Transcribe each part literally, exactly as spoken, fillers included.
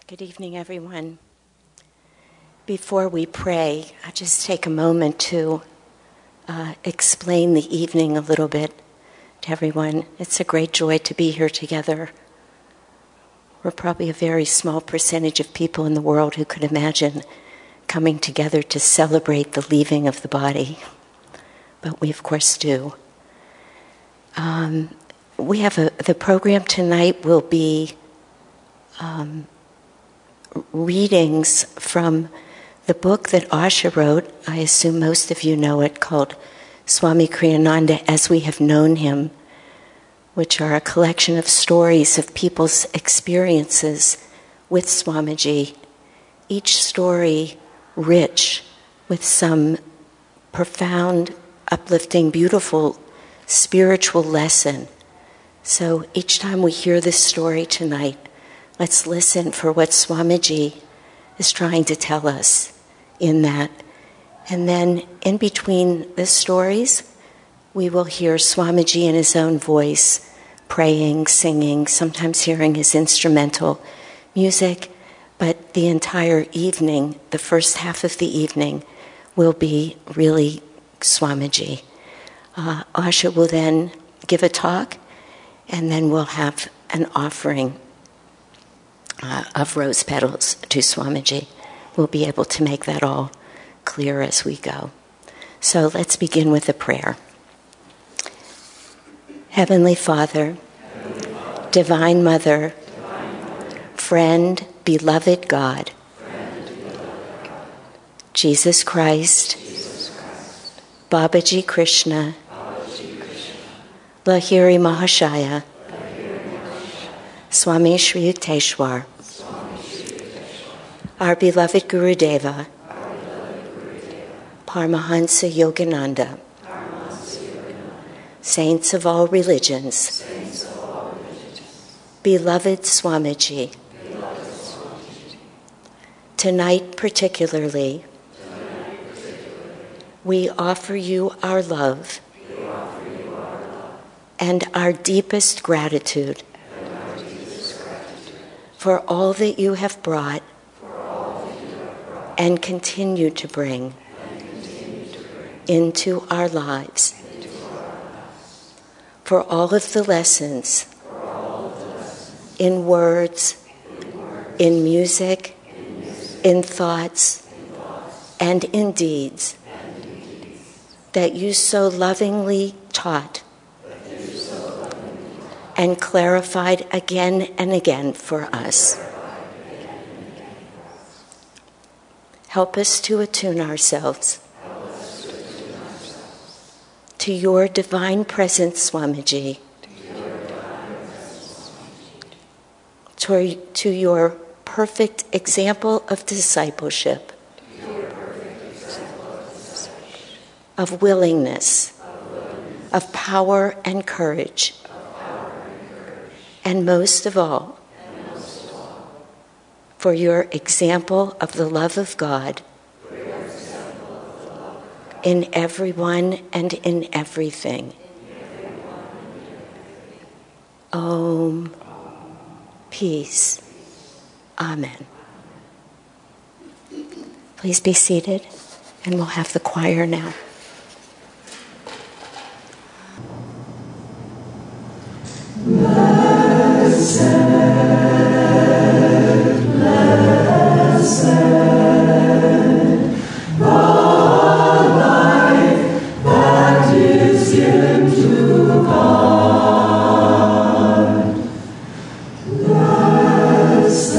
Good evening, everyone. Before we pray, I'll just take a moment to uh, explain the evening a little bit to everyone. It's a great joy to be here together. We're probably a very small percentage of people in the world who could imagine coming together to celebrate the leaving of the body, but we of course do. Um, we have a, the program tonight will be um, readings from the book that Asha wrote. I assume most of you know it, called Swami Kriyananda As We Have Known Him, which are a collection of stories of people's experiences with Swamiji, each story rich with some profound, uplifting, beautiful spiritual lesson. So each time we hear this story tonight, let's listen for what Swamiji is trying to tell us in that. And then in between the stories, we will hear Swamiji in his own voice, praying, singing, sometimes hearing his instrumental music. But the entire evening, the first half of the evening, will be really Swamiji. Uh, Asha will then give a talk, and then we'll have an offering Uh, of rose petals to Swamiji. We'll be able to make that all clear as we go. So let's begin with a prayer. Heavenly Father, Heavenly Father Divine Mother, Divine Mother friend, beloved God, friend, beloved God Jesus Christ, Jesus Christ Babaji Krishna, Babaji Krishna Lahiri Mahashaya, Swami Shri Yukteswar, our beloved Gurudeva, Paramahansa Yogananda, saints of all religions, beloved Swamiji, tonight particularly, we offer you our love and our deepest gratitude for all that you have brought, and continue to bring, continue to bring into, our lives, into our lives, for all of the lessons, all of the lessons in, words, in words, in music, in, music, in, thoughts, in thoughts, and in deeds, and in deeds that you so lovingly taught and clarified again and again for us. Help us to attune ourselves to your divine presence, Swamiji, to, to your perfect example of discipleship, of willingness, of power and courage, and most of all, and most of all for your example of the love of God, of God in everyone and in everything. Om. Peace. Amen. Please be seated, and we'll have the choir now. Blessed, blessed, the life that is given to God. Blessed,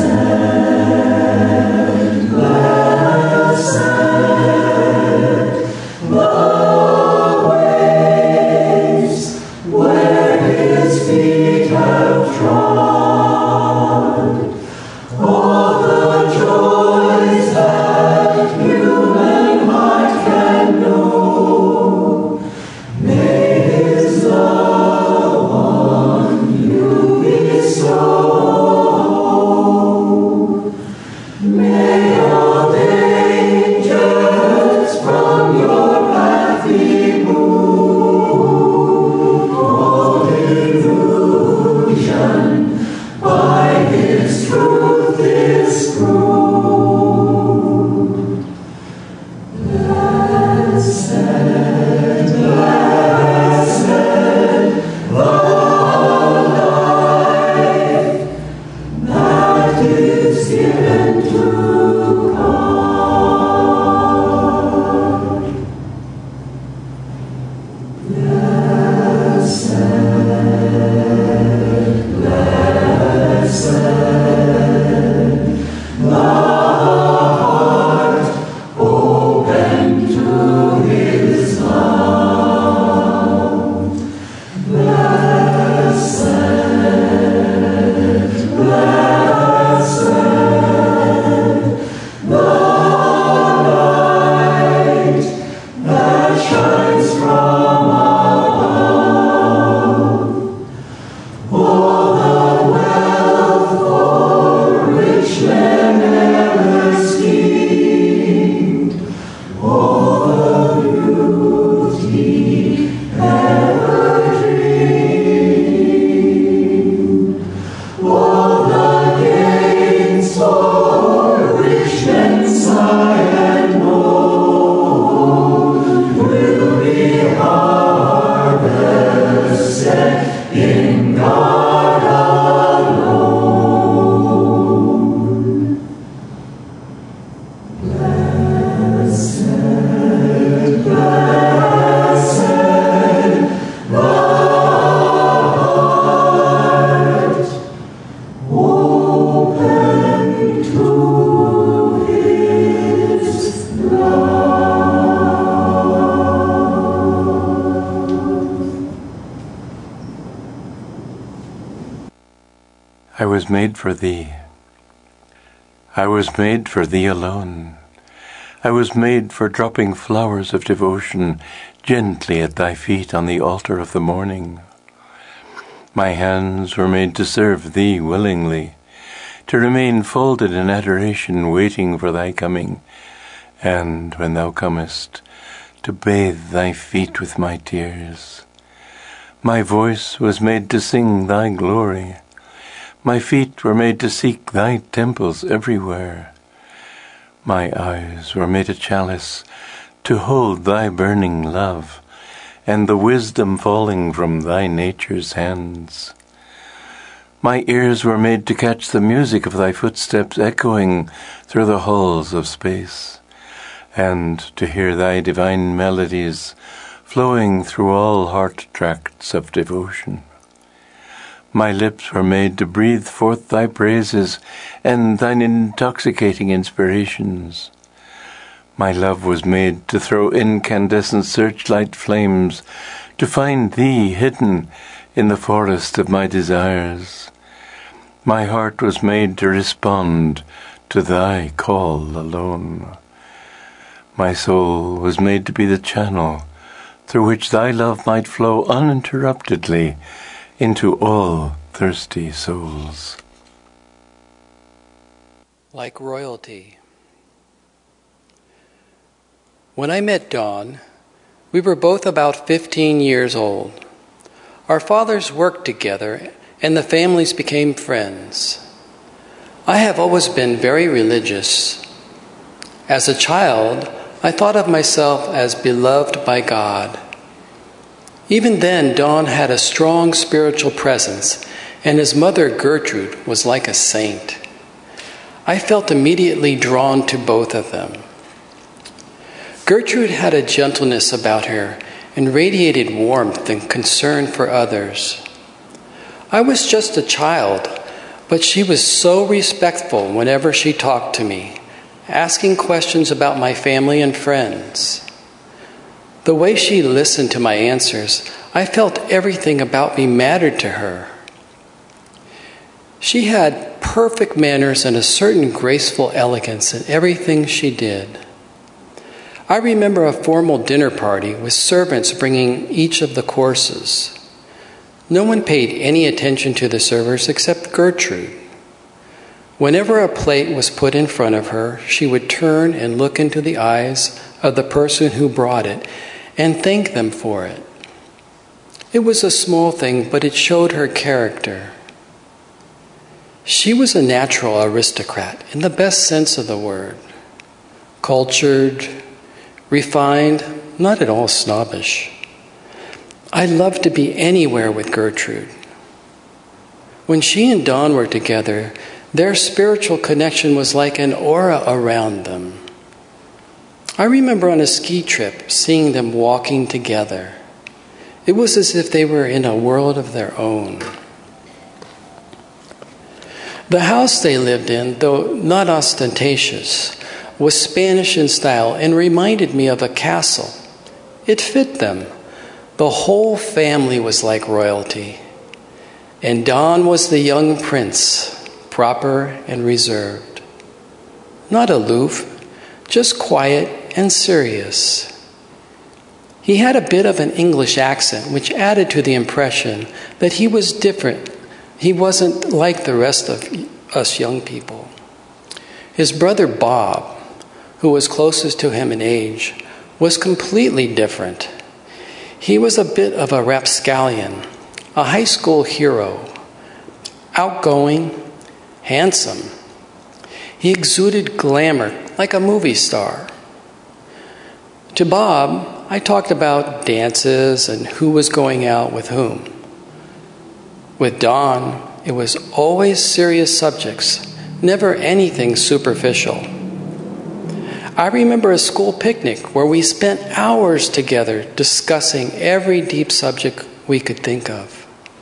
blessed, the ways where his feet have trod, all the joys that in God alone. Blessed, blessed the heart, open to His I was made for thee. I was made for thee alone. I was made for dropping flowers of devotion gently at thy feet on the altar of the morning. My hands were made to serve thee willingly, to remain folded in adoration, waiting for thy coming, and, when thou comest, to bathe thy feet with my tears. My voice was made to sing thy glory. My feet were made to seek thy temples everywhere. My eyes were made a chalice to hold thy burning love, and the wisdom falling from thy nature's hands. My ears were made to catch the music of thy footsteps echoing through the halls of space, and to hear thy divine melodies flowing through all heart tracts of devotion. My lips were made to breathe forth thy praises and thine intoxicating inspirations. My love was made to throw incandescent searchlight flames, to find thee hidden in the forest of my desires. My heart was made to respond to thy call alone. My soul was made to be the channel through which thy love might flow uninterruptedly into all thirsty souls. Like royalty. When I met Dawn, we were both about fifteen years old. Our fathers worked together, and the families became friends. I have always been very religious. As a child, I thought of myself as beloved by God. Even then, Dawn had a strong spiritual presence, and his mother, Gertrude, was like a saint. I felt immediately drawn to both of them. Gertrude had a gentleness about her and radiated warmth and concern for others. I was just a child, but she was so respectful whenever she talked to me, asking questions about my family and friends. The way she listened to my answers, I felt everything about me mattered to her. She had perfect manners and a certain graceful elegance in everything she did. I remember a formal dinner party with servants bringing each of the courses. No one paid any attention to the servers except Gertrude. Whenever a plate was put in front of her, she would turn and look into the eyes of the person who brought it and thank them for it. It was a small thing, but it showed her character. She was a natural aristocrat in the best sense of the word. Cultured, refined, not at all snobbish. I loved to be anywhere with Gertrude. When she and Dawn were together, their spiritual connection was like an aura around them. I remember on a ski trip seeing them walking together. It was as if they were in a world of their own. The house they lived in, though not ostentatious, was Spanish in style and reminded me of a castle. It fit them. The whole family was like royalty. And Dawn was the young prince, proper and reserved. Not aloof, just quiet and serious. He had a bit of an English accent, which added to the impression that he was different. He wasn't like the rest of us young people. His brother Bob, who was closest to him in age, was completely different. He was a bit of a rapscallion, a high school hero, outgoing, handsome. He exuded glamour like a movie star. To Bob, I talked about dances and who was going out with whom. With Don, it was always serious subjects, never anything superficial. I remember a school picnic where we spent hours together discussing every deep subject we could think of.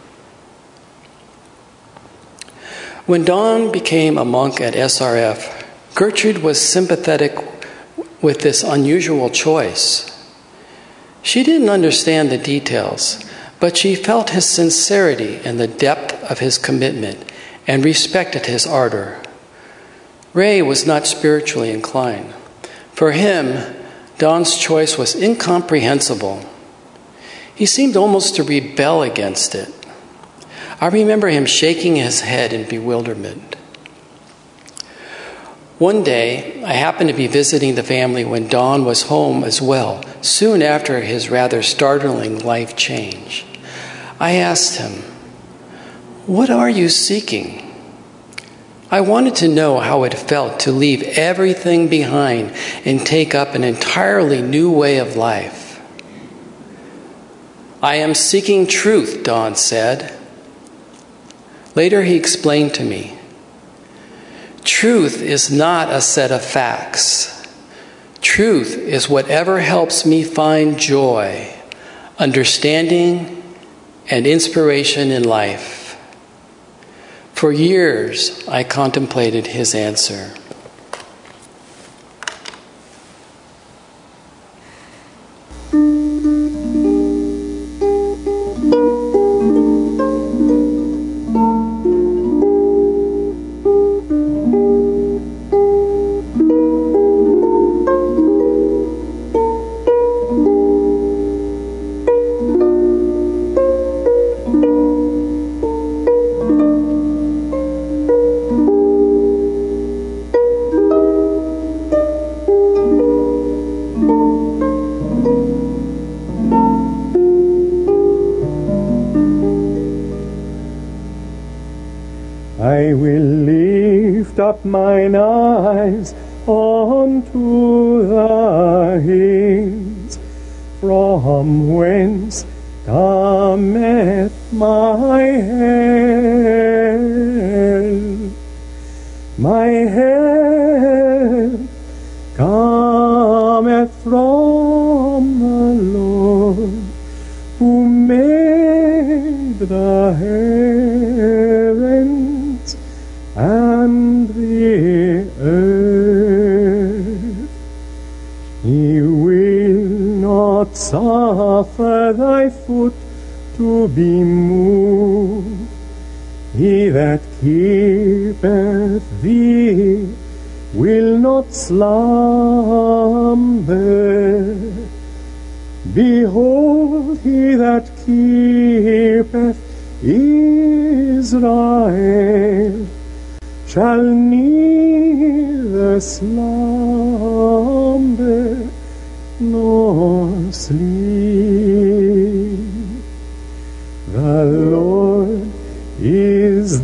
When Don became a monk at S R F, Gertrude was sympathetic with this unusual choice. She didn't understand the details, but she felt his sincerity and the depth of his commitment and respected his ardor. Ray was not spiritually inclined. For him, Don's choice was incomprehensible. He seemed almost to rebel against it. I remember him shaking his head in bewilderment. One day, I happened to be visiting the family when Don was home as well, soon after his rather startling life change. I asked him, "What are you seeking?" I wanted to know how it felt to leave everything behind and take up an entirely new way of life. "I am seeking truth," Don said. Later he explained to me, "Truth is not a set of facts. Truth is whatever helps me find joy, understanding, and inspiration in life." For years, I contemplated his answer. I will lift up mine eyes unto the hills, from whence cometh my help. My help cometh from the Lord, who made the heavens and the earth. He will not suffer thy foot to be moved. He that keepeth thee will not slumber. Behold, he that keepeth Israel shall neither slumber nor sleep. The Lord is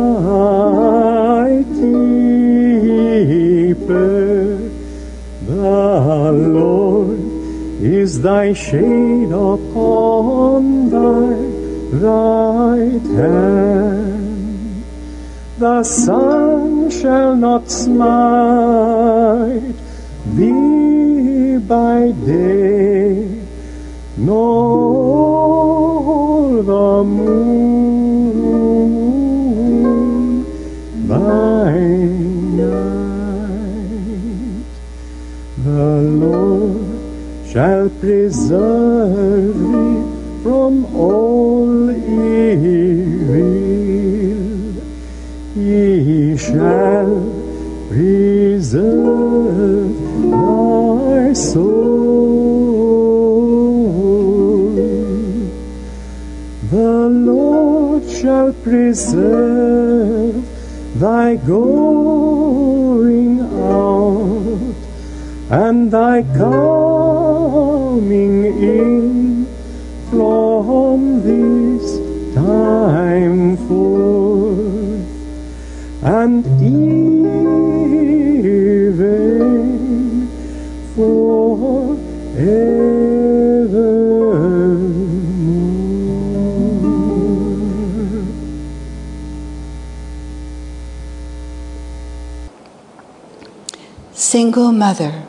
thy keeper. The Lord is thy shade upon thy right hand. The sun shall not smite thee by day, nor the moon by night. The Lord shall preserve thee from all evil. He shall preserve thy soul. The Lord shall preserve thy going out and thy coming in from this time forth and even forevermore. single mother.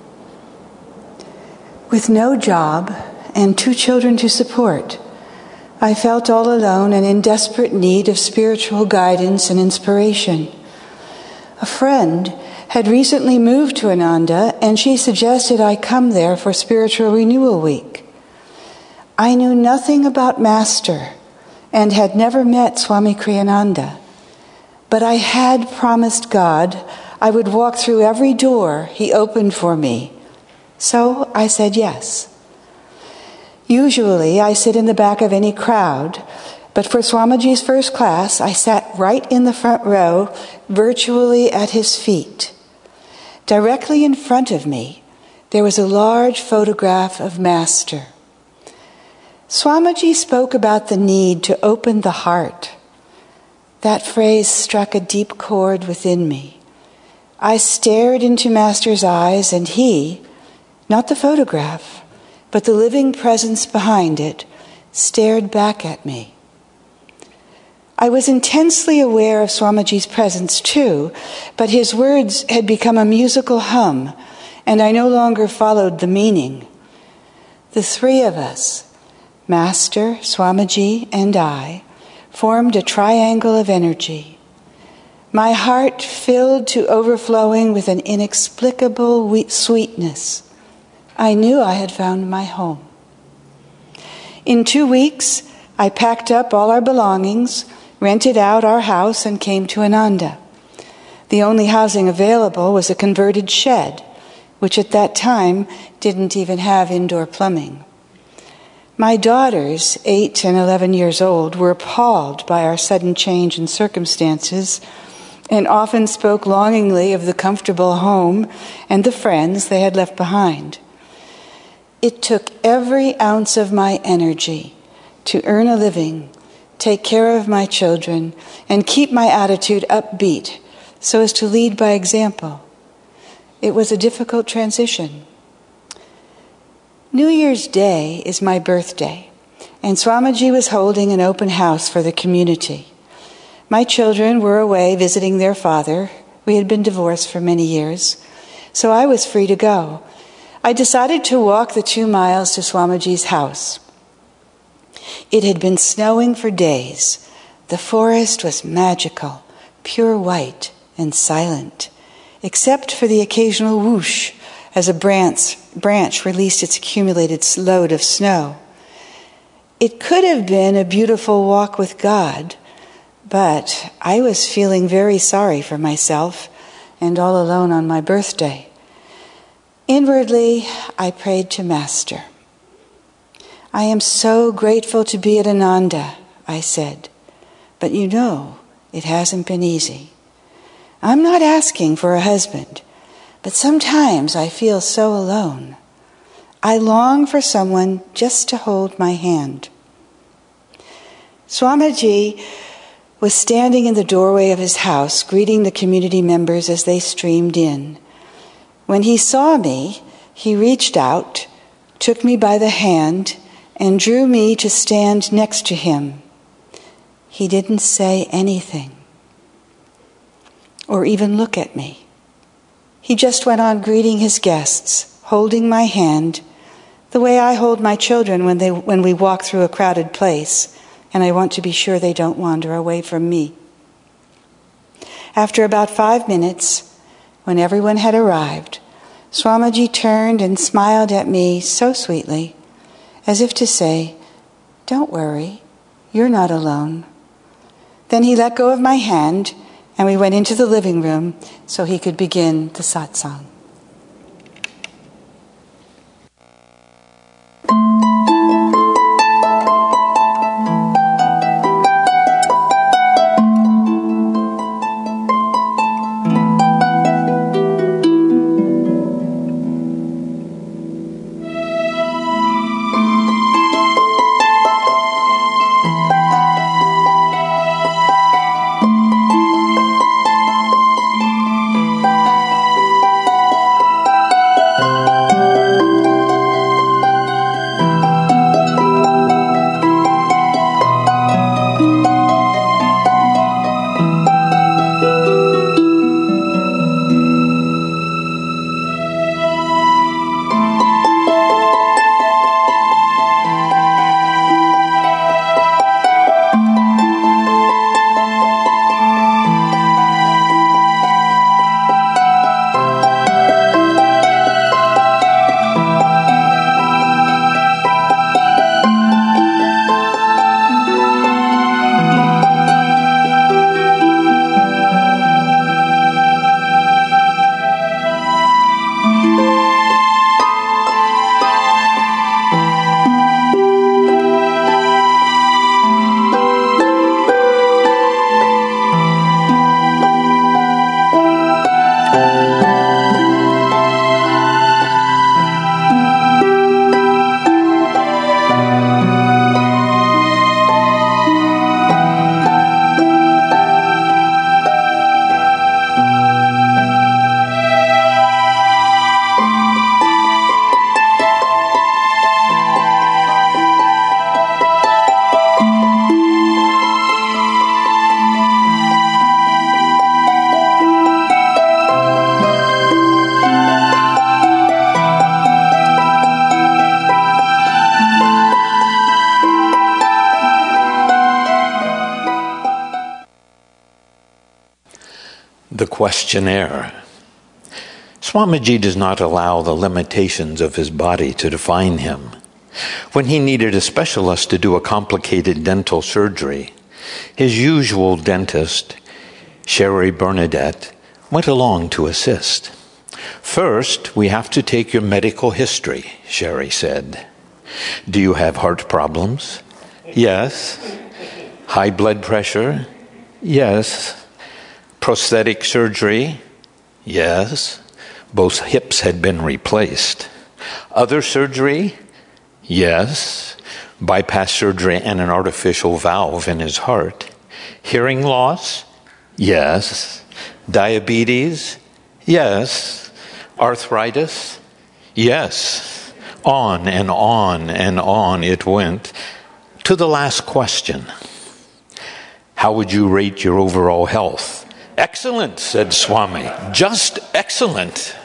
With no job and two children to support, I felt all alone and in desperate need of spiritual guidance and inspiration. A friend had recently moved to Ananda, and she suggested I come there for Spiritual Renewal Week. I knew nothing about Master and had never met Swami Kriyananda, but I had promised God I would walk through every door he opened for me. So I said yes. Usually I sit in the back of any crowd, but for Swamiji's first class, I sat right in the front row, virtually at his feet. Directly in front of me, there was a large photograph of Master. Swamiji spoke about the need to open the heart. That phrase struck a deep chord within me. I stared into Master's eyes, and he, not the photograph, but the living presence behind it, stared back at me. I was intensely aware of Swamiji's presence too, but his words had become a musical hum, and I no longer followed the meaning. The three of us, Master, Swamiji, and I, formed a triangle of energy. My heart filled to overflowing with an inexplicable sweetness. I knew I had found my home. In two weeks, I packed up all our belongings, rented out our house, and came to Ananda. The only housing available was a converted shed, which at that time didn't even have indoor plumbing. My daughters, eight and eleven years old, were appalled by our sudden change in circumstances and often spoke longingly of the comfortable home and the friends they had left behind. It took every ounce of my energy to earn a living, take care of my children, and keep my attitude upbeat so as to lead by example. It was a difficult transition. New Year's Day is my birthday, and Swamiji was holding an open house for the community. My children were away visiting their father. We had been divorced for many years, so I was free to go. I decided to walk the two miles to Swamiji's house. It had been snowing for days. The forest was magical, pure white and silent, except for the occasional whoosh as a branch, branch released its accumulated load of snow. It could have been a beautiful walk with God, but I was feeling very sorry for myself and all alone on my birthday. Inwardly, I prayed to Master. I am so grateful to be at Ananda, I said, but you know, it hasn't been easy. I'm not asking for a husband, but sometimes I feel so alone. I long for someone just to hold my hand. Swamiji was standing in the doorway of his house, greeting the community members as they streamed in. When he saw me, he reached out, took me by the hand, and drew me to stand next to him. He didn't say anything, or even look at me. He just went on greeting his guests, holding my hand, the way I hold my children when they when we walk through a crowded place, and I want to be sure they don't wander away from me. After about five minutes, when everyone had arrived, Swamiji turned and smiled at me so sweetly, as if to say, "Don't worry, you're not alone." Then he let go of my hand, and we went into the living room so he could begin the satsang. the questionnaire. Swamiji does not allow the limitations of his body to define him. When he needed a specialist to do a complicated dental surgery, his usual dentist, Sherry Bernadette, went along to assist. First, we have to take your medical history, Sherry said. Do you have heart problems? Yes. High blood pressure? Yes. Prosthetic surgery? Yes. Both hips had been replaced. Other surgery? Yes. Bypass surgery and an artificial valve in his heart. Hearing loss? Yes. Diabetes? Yes. Arthritis? Yes. On and on and on it went. To the last question. How would you rate your overall health? Excellent, said Swami. Just excellent.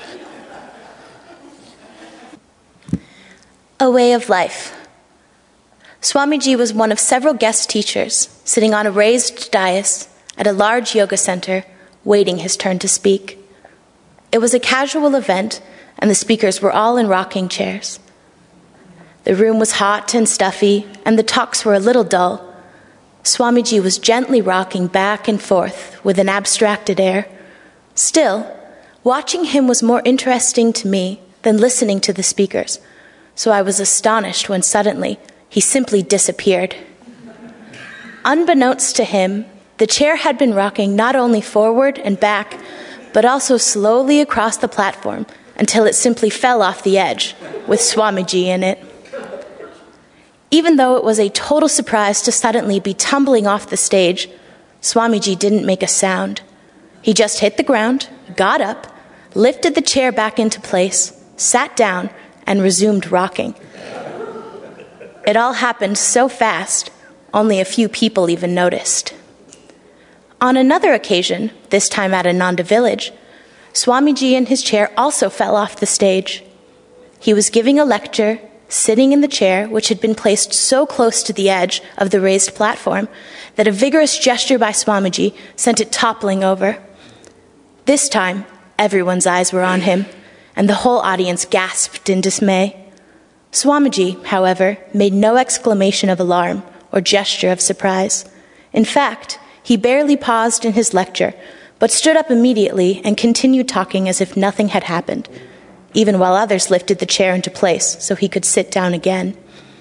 A way of life. Swamiji was one of several guest teachers sitting on a raised dais at a large yoga center, waiting his turn to speak. It was a casual event, and the speakers were all in rocking chairs. The room was hot and stuffy, and the talks were a little dull. Swamiji was gently rocking back and forth with an abstracted air. Still, watching him was more interesting to me than listening to the speakers, so I was astonished when suddenly he simply disappeared. Unbeknownst to him, the chair had been rocking not only forward and back, but also slowly across the platform until it simply fell off the edge, with Swamiji in it. Even though it was a total surprise to suddenly be tumbling off the stage, Swamiji didn't make a sound. He just hit the ground, got up, lifted the chair back into place, sat down, and resumed rocking. It all happened so fast, only a few people even noticed. On another occasion, this time at Ananda village, Swamiji in his chair also fell off the stage. He was giving a lecture, sitting in the chair, which had been placed so close to the edge of the raised platform that a vigorous gesture by Swamiji sent it toppling over. This time, everyone's eyes were on him, and the whole audience gasped in dismay. Swamiji, however, made no exclamation of alarm or gesture of surprise. In fact, he barely paused in his lecture, but stood up immediately and continued talking as if nothing had happened, even while others lifted the chair into place so he could sit down again.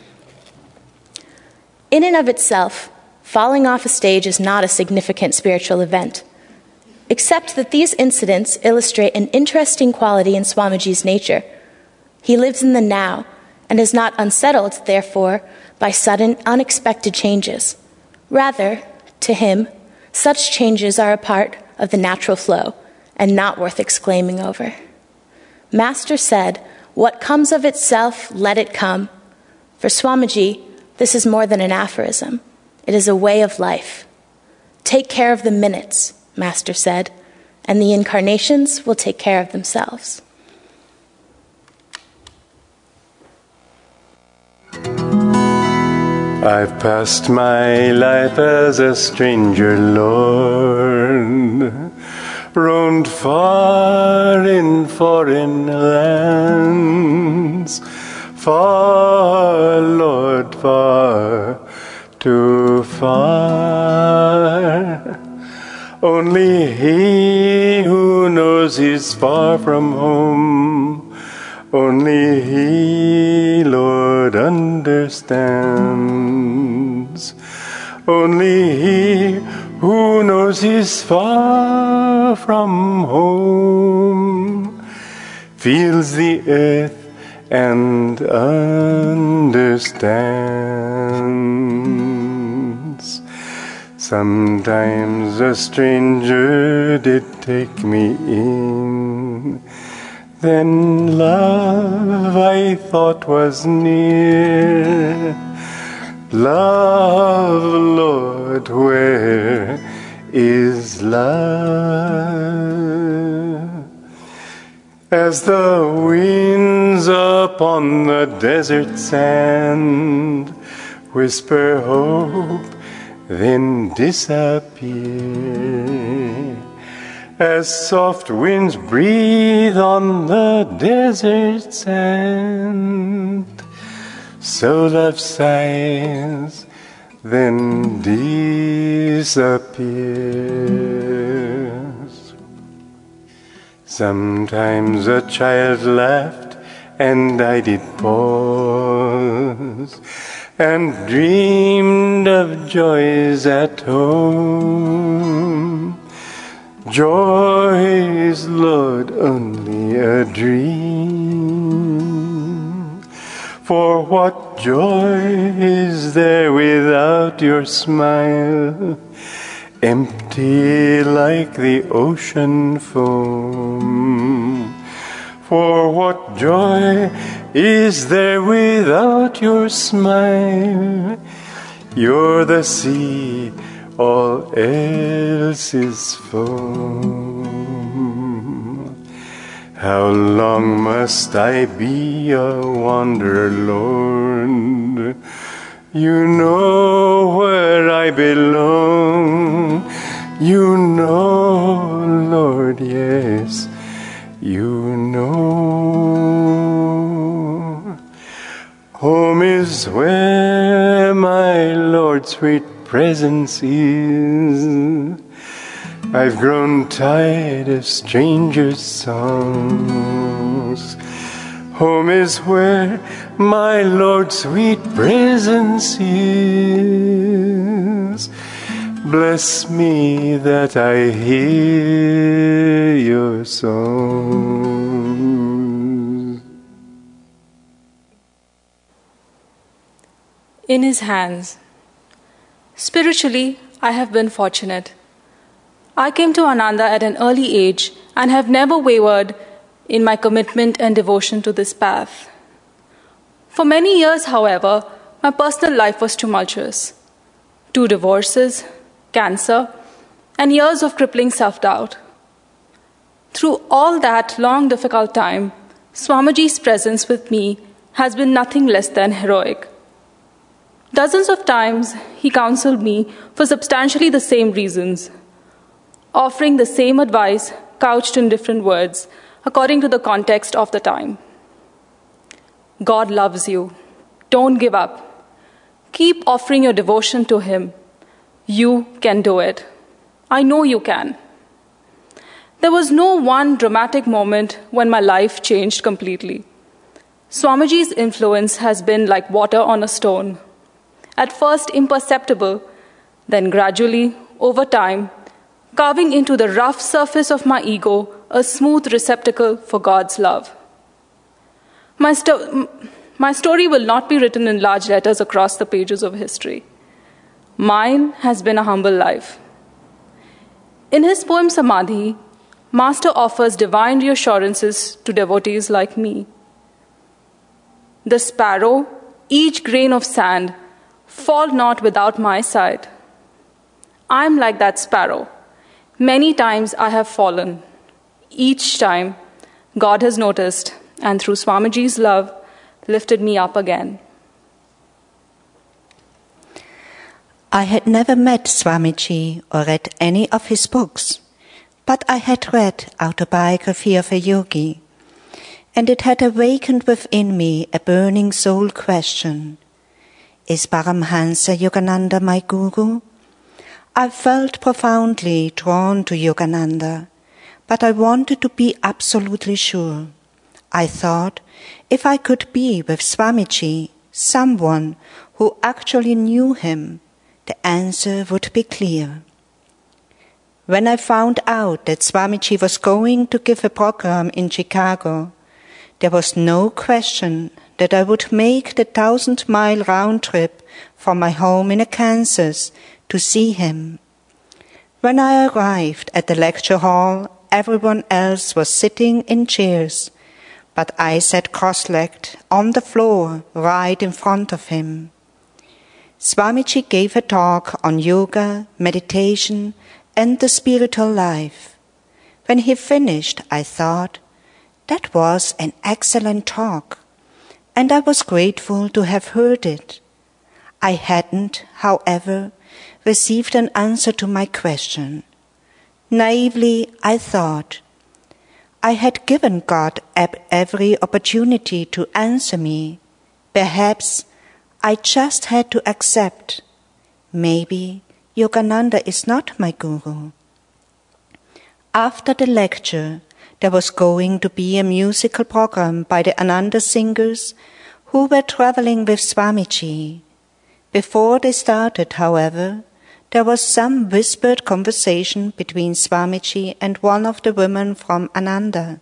In and of itself, falling off a stage is not a significant spiritual event, except that these incidents illustrate an interesting quality in Swamiji's nature. He lives in the now and is not unsettled, therefore, by sudden, unexpected changes. Rather, to him, such changes are a part of the natural flow and not worth exclaiming over. Master said, "What comes of itself, let it come." For Swamiji, this is more than an aphorism. It is a way of life. Take care of the minutes, Master said, and the incarnations will take care of themselves. I've passed my life as a stranger, Lord, roamed far in foreign lands, far, Lord, far, too far. Only he who knows he's far from home, only he, Lord, understands. Only he who knows he's far from home feels the earth and understands. Sometimes a stranger did take me in, then love I thought was near. Love, Lord, where is love? As the winds upon the desert sand whisper hope, then disappear. as soft winds breathe on the desert sand. So love sighs, then disappears. Sometimes a child laughed, and I did pause, and dreamed of joys at home. Joy is, Lord, only a dream. For what joy is there without your smile, empty like the ocean foam? For what joy is there without your smile? You're the sea, all else is foam. How long must I be a wanderer, Lord? You know where I belong. You know, Lord, yes, you know. Home is where my Lord's sweet presence is. I've grown tired of strangers' songs. Home is where my Lord's sweet presence is. Bless me that I hear your songs. In His hands. Spiritually, I have been fortunate. I came to Ananda at an early age and have never wavered in my commitment and devotion to this path. For many years, however, my personal life was tumultuous. Two divorces, cancer, and years of crippling self-doubt. Through all that long, difficult time, Swamiji's presence with me has been nothing less than heroic. Dozens of times, he counseled me for substantially the same reasons, offering the same advice couched in different words according to the context of the time. God loves you. Don't give up. Keep offering your devotion to Him. You can do it. I know you can. There was no one dramatic moment when my life changed completely. Swamiji's influence has been like water on a stone. At first imperceptible, then gradually, over time, carving into the rough surface of my ego a smooth receptacle for God's love. My, sto- my story will not be written in large letters across the pages of history. Mine has been a humble life. In his poem Samadhi, Master offers divine reassurances to devotees like me. The sparrow, each grain of sand, fall not without my sight. I'm like that sparrow. Many times I have fallen. Each time, God has noticed, and through Swamiji's love, lifted me up again. I had never met Swamiji or read any of his books, but I had read Autobiography of a Yogi, and it had awakened within me a burning soul question. Is Paramhansa Yogananda my guru? I felt profoundly drawn to Yogananda, but I wanted to be absolutely sure. I thought, if I could be with Swamiji, someone who actually knew him, the answer would be clear. When I found out that Swamiji was going to give a program in Chicago, there was no question that I would make the thousand-mile round trip from my home in Kansas to see him. When I arrived at the lecture hall, everyone else was sitting in chairs, but I sat cross-legged on the floor right in front of him. Swamiji gave a talk on yoga, meditation, and the spiritual life. When he finished, I thought, that was an excellent talk, and I was grateful to have heard it. I hadn't, however, received an answer to my question. Naively, I thought, I had given God every opportunity to answer me. Perhaps I just had to accept. Maybe Yogananda is not my guru. After the lecture, there was going to be a musical program by the Ananda singers who were traveling with Swamiji. Before they started, however, there was some whispered conversation between Swamiji and one of the women from Ananda.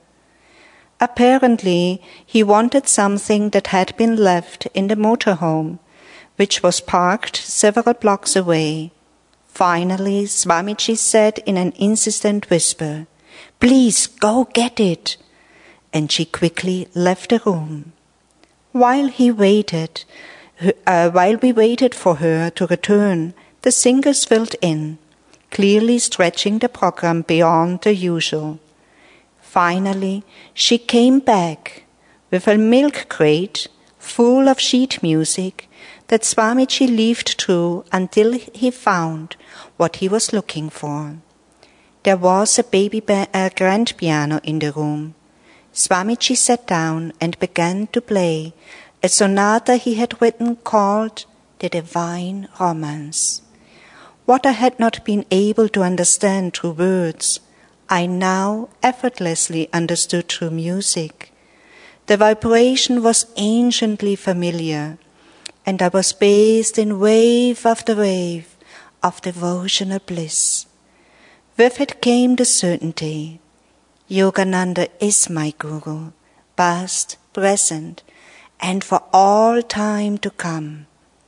Apparently, he wanted something that had been left in the motorhome, which was parked several blocks away. Finally, Swamiji said in an insistent whisper, "Please, go get it," and she quickly left the room. While he waited, uh, while we waited for her to return, the singers filled in, clearly stretching the program beyond the usual. Finally, she came back with a milk crate full of sheet music that Swamiji leafed through until he found what he was looking for. There was a baby ba- a grand piano in the room. Swamiji sat down and began to play a sonata he had written called The Divine Romance. What I had not been able to understand through words, I now effortlessly understood through music. The vibration was anciently familiar, and I was bathed in wave after wave of devotional bliss. With it came the certainty, Yogananda is my guru, past, present, and for all time to come.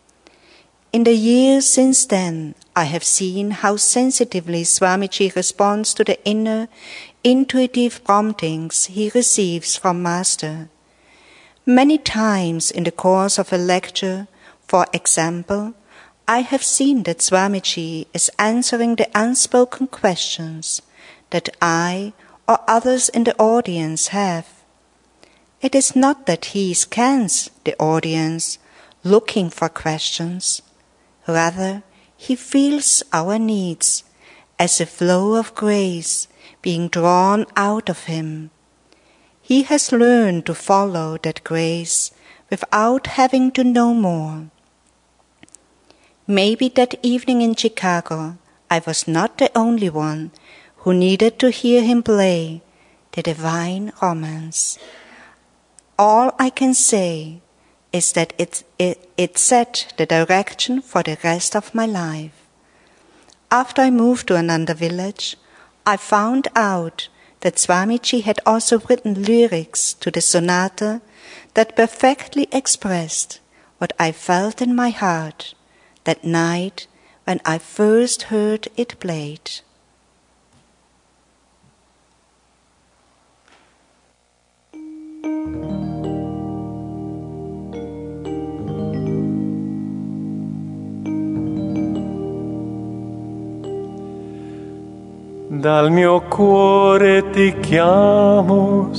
In the years since then, I have seen how sensitively Swamiji responds to the inner, intuitive promptings he receives from Master. Many times in the course of a lecture, for example, I have seen that Swamiji is answering the unspoken questions that I or others in the audience have. It is not that he scans the audience looking for questions. Rather, he feels our needs as a flow of grace being drawn out of him. He has learned to follow that grace without having to know more. Maybe that evening in Chicago, I was not the only one who needed to hear him play the Divine Romance. All I can say is that it, it, it set the direction for the rest of my life. After I moved to Ananda village, I found out that Swamiji had also written lyrics to the sonata that perfectly expressed what I felt in my heart that night when I first heard it played. Dal mio cuore ti chiamo,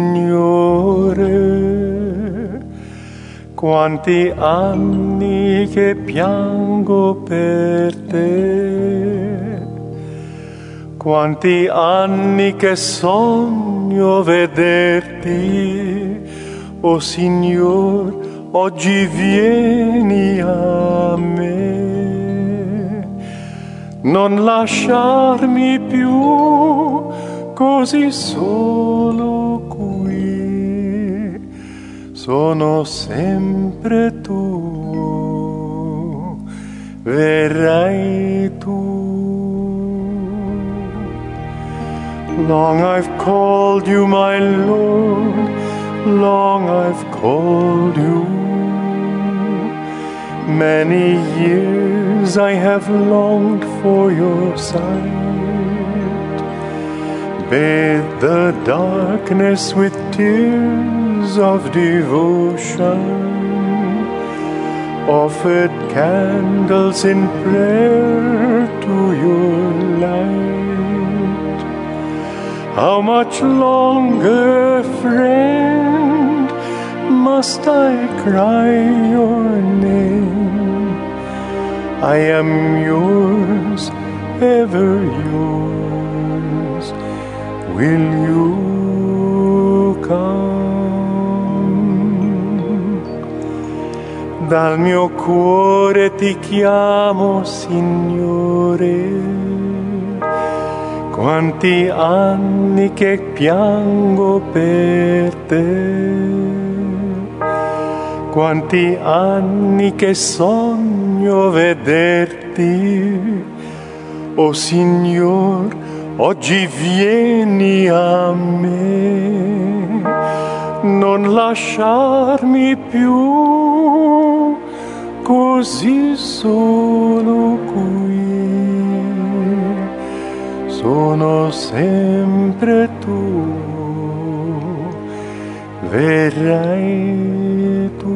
Signore, quanti anni che piango per te, quanti anni che sogno vederti, o Signor, oggi vieni a me. Non lasciarmi più così solo qui, sono sempre tuo, verrai tu. Long I've called you my Lord, long I've called you. Many years I have longed for your sight. Bathe the darkness with tears of devotion, offered candles in prayer to your light. How much longer, friend, must I cry your name? I am yours, ever yours. will you come? Dal mio cuore ti chiamo, Signore. Quanti anni che piango per te, quanti anni che sogno vederti, o Signor, oggi vieni a me, non lasciarmi più così solo qui. Sono sempre tuo, verrai tu.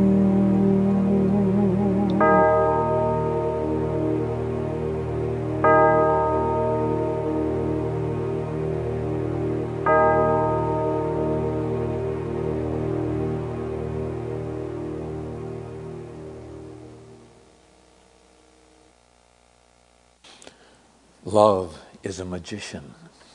Love is a magician.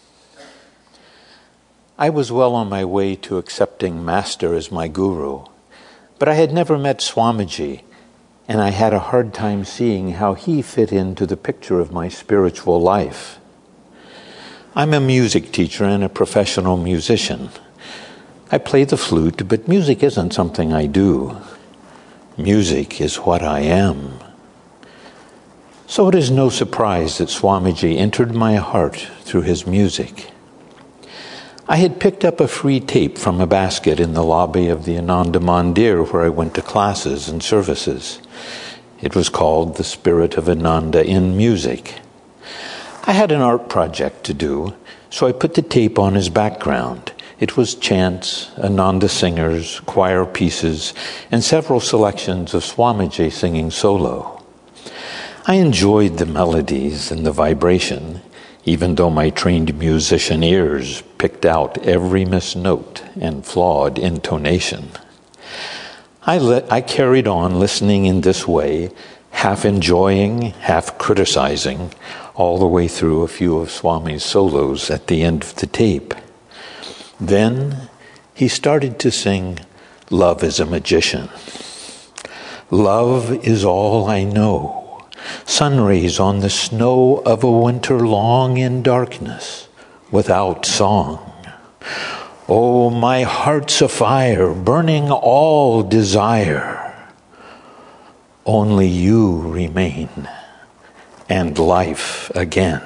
I was well on my way to accepting Master as my guru, but I had never met Swamiji, and I had a hard time seeing how he fit into the picture of my spiritual life. I'm a music teacher and a professional musician. I play the flute, but music isn't something I do. Music is what I am. So it is no surprise that Swamiji entered my heart through his music. I had picked up a free tape from a basket in the lobby of the Ananda Mandir where I went to classes and services. It was called The Spirit of Ananda in Music. I had an art project to do, so I put the tape on his background. It was chants, Ananda singers, choir pieces, and several selections of Swamiji singing solo. I enjoyed the melodies and the vibration, even though my trained musician ears picked out every misnote and flawed intonation. I, le- I carried on listening in this way, half enjoying, half criticizing, all the way through a few of Swami's solos at the end of the tape. Then he started to sing, "Love is a Magician." Love is all I know. Sun rays on the snow of a winter long in darkness, without song. Oh, my heart's afire, burning all desire. Only you remain, and life again.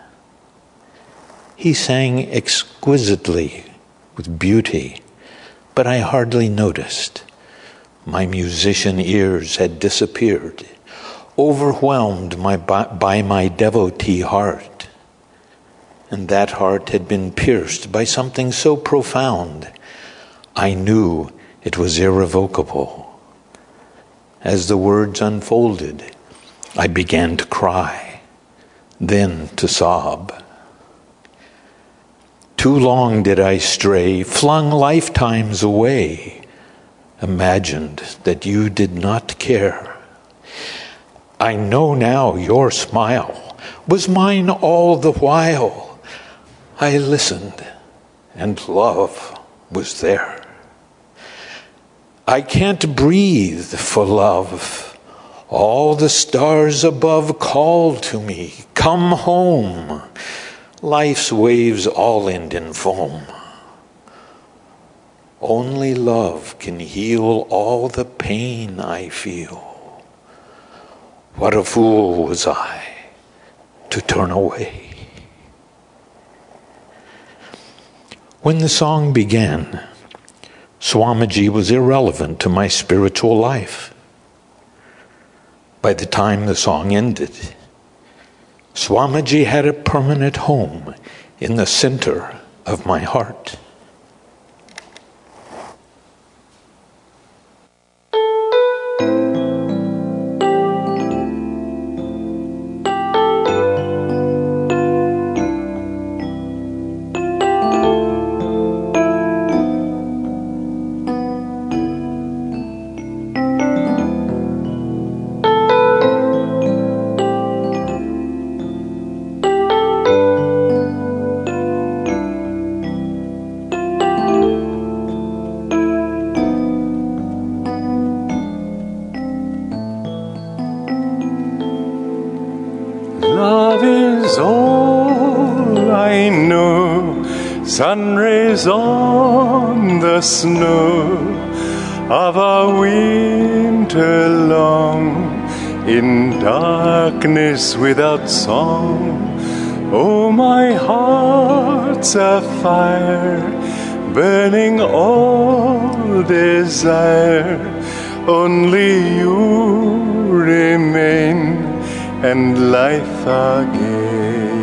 He sang exquisitely with beauty, but I hardly noticed. My musician ears had disappeared, overwhelmed my, by my devotee heart. And that heart had been pierced by something so profound, I knew it was irrevocable. As the words unfolded, I began to cry, then to sob. Too long did I stray, flung lifetimes away, imagined that you did not care. I know now your smile was mine all the while. I listened, and love was there. I can't breathe for love. All the stars above call to me, come home. Life's waves all end in foam. Only love can heal all the pain I feel. What a fool was I to turn away. When the song began, Swamiji was irrelevant to my spiritual life. By the time the song ended, Swamiji had a permanent home in the center of my heart. Love is all I know, sun rays on the snow of a winter long, in darkness without song. Oh, my heart's a fire, burning all desire. Only you remain, and life again.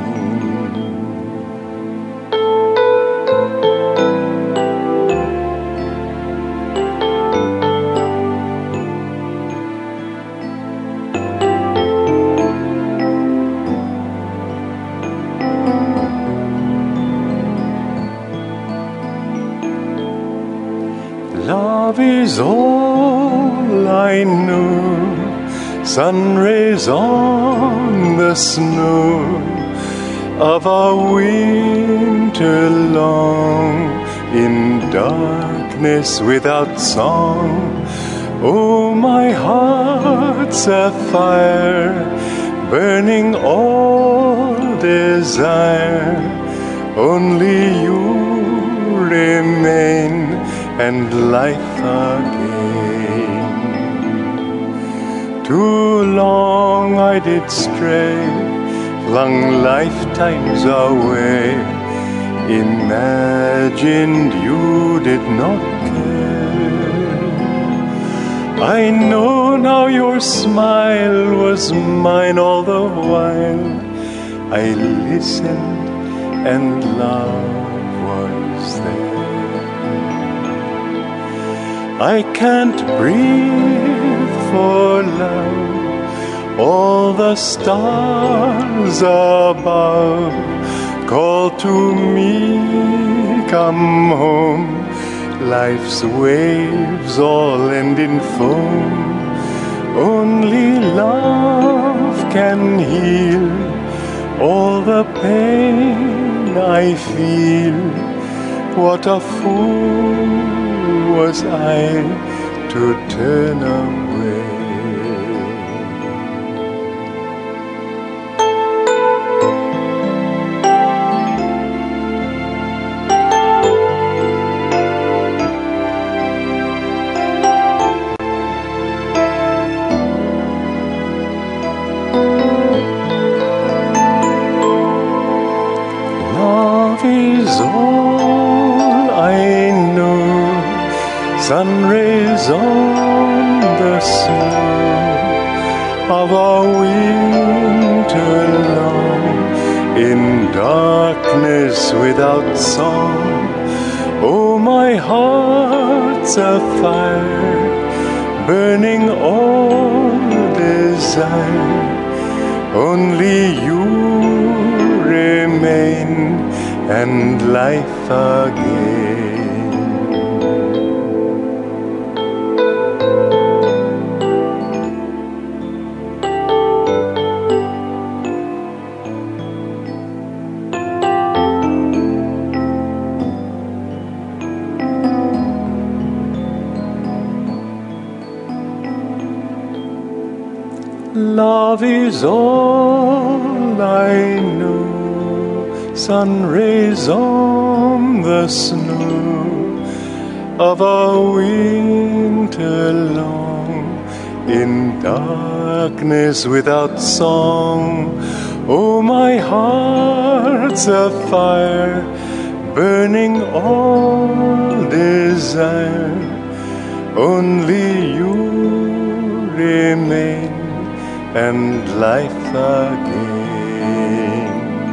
Love is all I know, sun rays on the snow of a winter long, in darkness without song. Oh, my heart's a fire, burning all desire. Only you remain, and life again. Too long I did stray, flung lifetimes away, imagined you did not care. I know now your smile was mine all the while. I listened and love was there. I can't breathe for love, all the stars above call to me, come home. Life's waves all end in foam, only love can heal all the pain I feel. What a fool was I to turn away. Love is all I know, sun rays on the snow of a winter long, in darkness without song. Oh, my heart's a fire, burning all desire. Only you remain, and life again. Love is all I know, sun rays on the snow of a winter long, in darkness without song. Oh, my heart's a fire, burning all desire. Only you remain, and life again.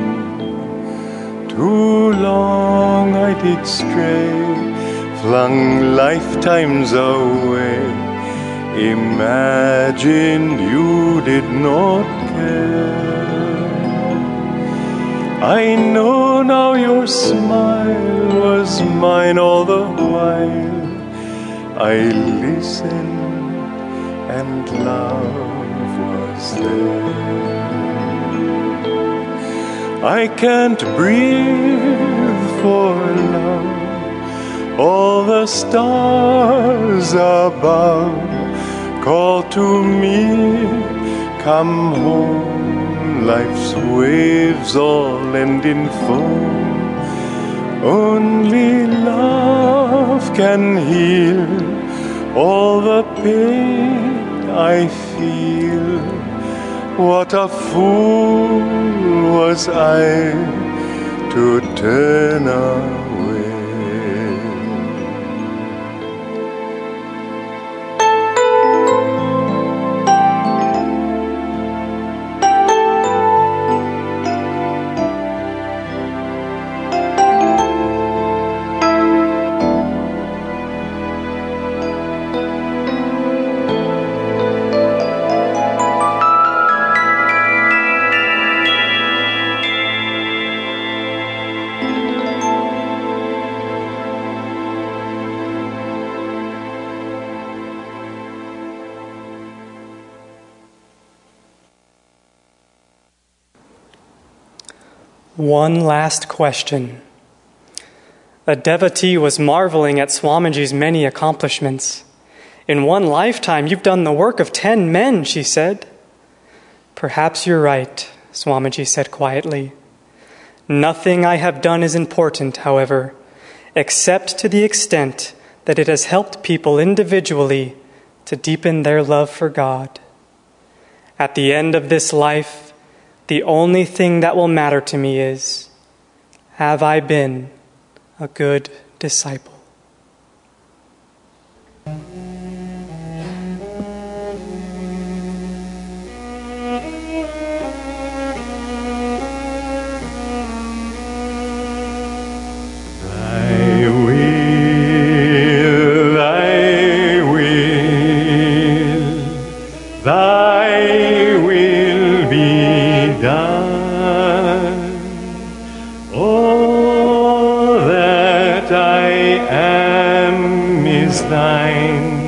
Too long I did stray, flung lifetimes away, imagined you did not care. I know now your smile was mine all the while. I listened and love was there. I can't breathe for love, all the stars above call to me, come home. life's waves all end in foam. Only love can heal all the pain I feel. What a fool was I to turn away. One last question. A devotee was marveling at Swamiji's many accomplishments. In one lifetime, you've done the work of ten men, she said. Perhaps you're right, Swamiji said quietly. Nothing I have done is important, however, except to the extent that it has helped people individually to deepen their love for God. At the end of this life, the only thing that will matter to me is, have I been a good disciple? Thy will, thy will, thy will be done. All that I am is thine.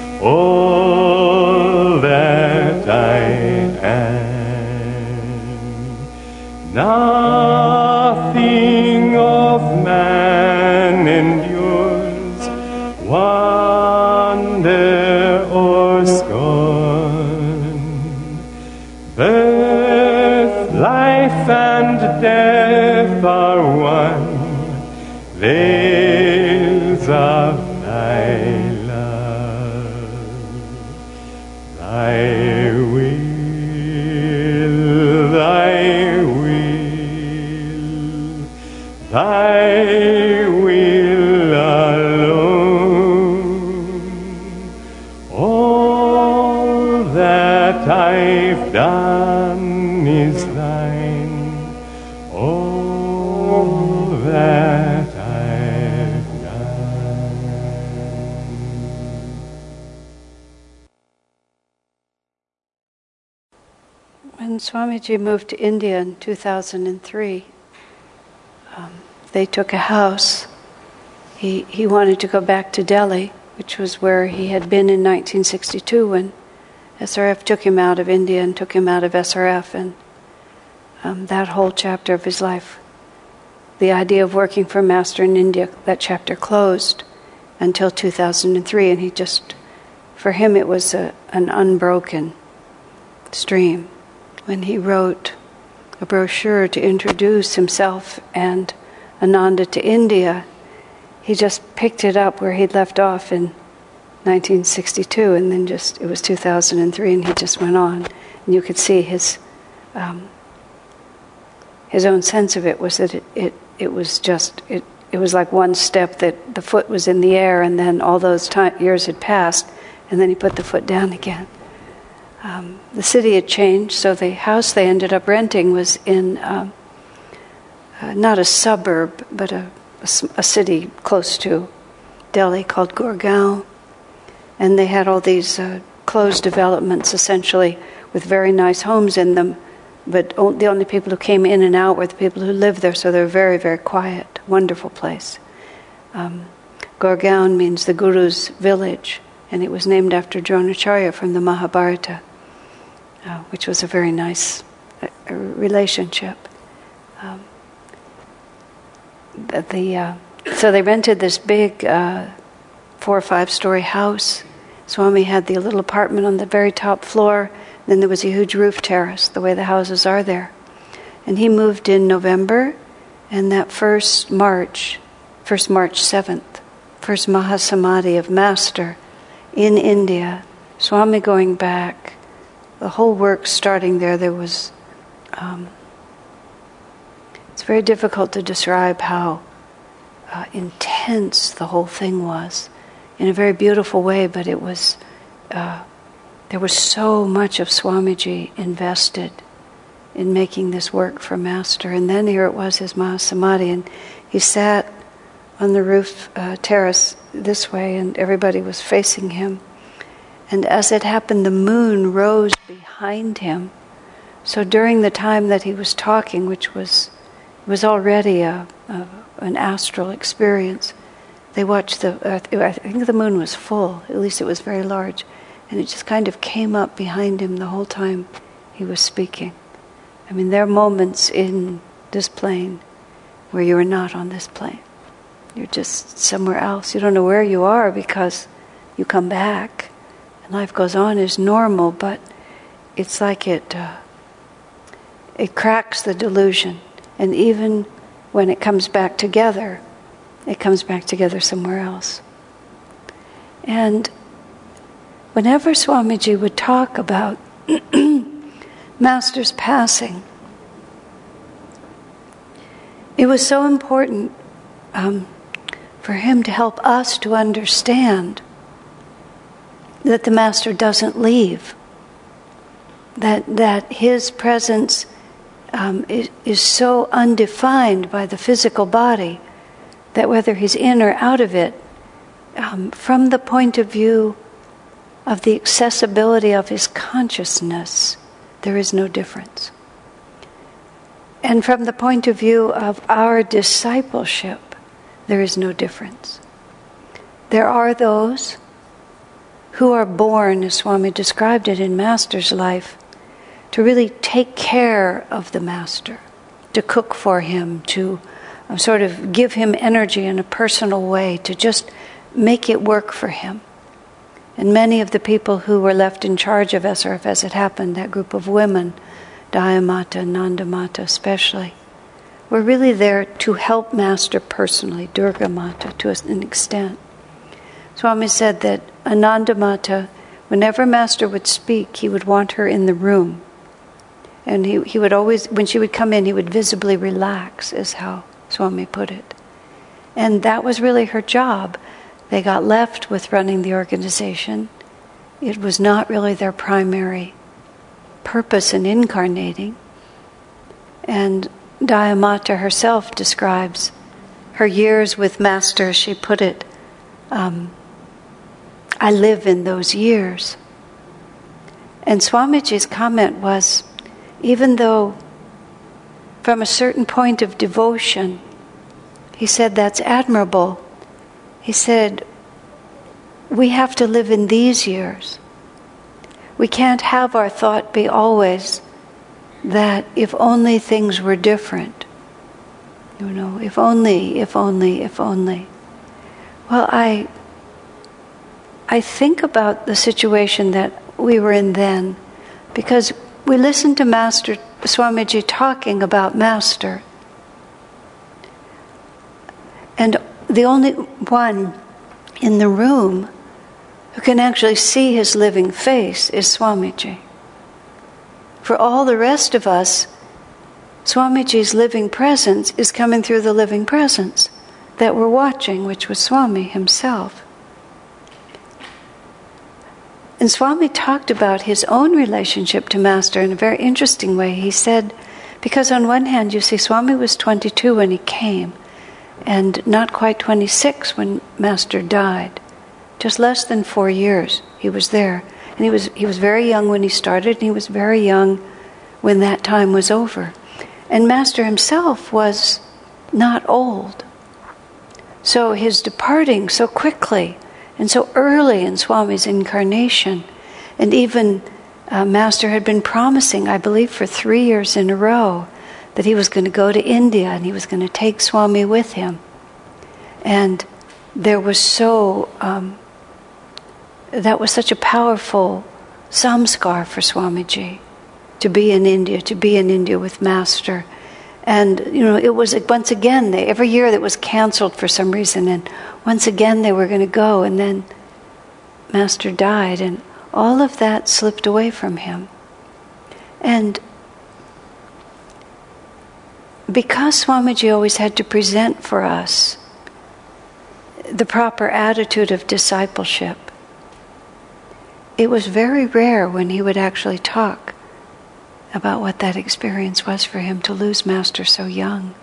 All that I am. Nothing of man endures wonder or scorn. Birth, life, and death are one. Veils of thy love. Thy will, thy will, thy will alone. All that I've done is thine. All that I've done. When Swamiji moved to India in two thousand three, um, they took a house. He, he wanted to go back to Delhi, which was where he had been in nineteen sixty-two when S R F took him out of India and took him out of S R F, and um, that whole chapter of his life, the idea of working for Master in India, that chapter closed until two thousand three, and he just, for him it was a, an unbroken stream. When he wrote a brochure to introduce himself and Ananda to India, he just picked it up where he'd left off in nineteen sixty-two, and then just, it was two thousand three, and he just went on. And you could see his um, his own sense of it was that it, it, it was just, it, it was like one step that the foot was in the air, and then all those time, years had passed, and then he put the foot down again. Um, the city had changed, so the house they ended up renting was in um, uh, not a suburb, but a, a, a city close to Delhi called Gurgaon. And they had all these uh, closed developments, essentially, with very nice homes in them, but o- the only people who came in and out were the people who lived there, so they were very, very quiet, wonderful place. Um, Gurgaon means the Guru's village, and it was named after Dronacharya from the Mahabharata, uh, which was a very nice uh, relationship. Um, the, the uh, so they rented this big uh, four or five story house. Swami had the little apartment on the very top floor. Then there was a huge roof terrace, the way the houses are there. And he moved in November, and that first March, first March seventh, first Mahasamadhi of Master in India, Swami going back, the whole work starting there, there was, um, it's very difficult to describe how uh, intense the whole thing was, in a very beautiful way, but it was, uh, there was so much of Swamiji invested in making this work for Master. And then here it was, his Mahasamadhi, and he sat on the roof uh, terrace this way, and everybody was facing him. And as it happened, the moon rose behind him. So during the time that he was talking, which was was already a, a an astral experience, they watched the, uh, I think the moon was full, at least it was very large, and it just kind of came up behind him the whole time he was speaking. I mean, there are moments in this plane where you are not on this plane. You're just somewhere else. You don't know where you are because you come back and life goes on as normal, but it's like it uh, it cracks the delusion. And even when it comes back together, it comes back together somewhere else. And whenever Swamiji would talk about Master's passing, it was so important um, for him to help us to understand that the Master doesn't leave, that that his presence um, is, is so undefined by the physical body that whether he's in or out of it, um, from the point of view of the accessibility of his consciousness, there is no difference. And from the point of view of our discipleship, there is no difference. There are those who are born, as Swami described it in Master's life, to really take care of the Master, to cook for him, to uh, sort of give him energy in a personal way, to just make it work for him. And many of the people who were left in charge of S R F as it happened, that group of women, Dayamata, Nandamata especially, were really there to help Master personally, Durga Mata to an extent. Swami said that Anandamata, whenever Master would speak, he would want her in the room. And he, he would always, when she would come in, he would visibly relax, is how Swami put it. And that was really her job. They got left with running the organization. It was not really their primary purpose in incarnating. And Dayamata herself describes her years with Master, she put it, um, I live in those years. And Swamiji's comment was, even though from a certain point of devotion, he said that's admirable, he said, we have to live in these years. We can't have our thought be always that if only things were different. You know, if only, if only, if only. Well, I I think about the situation that we were in then, because we listened to Master Swamiji talking about Master. And the only one in the room who can actually see his living face is Swamiji. For all the rest of us, Swamiji's living presence is coming through the living presence that we're watching, which was Swami himself. And Swami talked about his own relationship to Master in a very interesting way. He said, because on one hand, you see, Swami was twenty-two when he came, and not quite twenty-six when Master died. Just less than four years he was there. And he was he was very young when he started, and he was very young when that time was over. And Master himself was not old. So his departing so quickly and so early in Swami's incarnation, and even uh, Master had been promising, I believe for three years in a row, that he was going to go to India and he was going to take Swami with him. And there was so, um, that was such a powerful samskar for Swamiji, to be in India, to be in India with Master. And, you know, it was, once again, they, every year that was canceled for some reason, and once again they were going to go, and then Master died, and all of that slipped away from him. And because Swamiji always had to present for us the proper attitude of discipleship, it was very rare when he would actually talk about what that experience was for him to lose Master so young.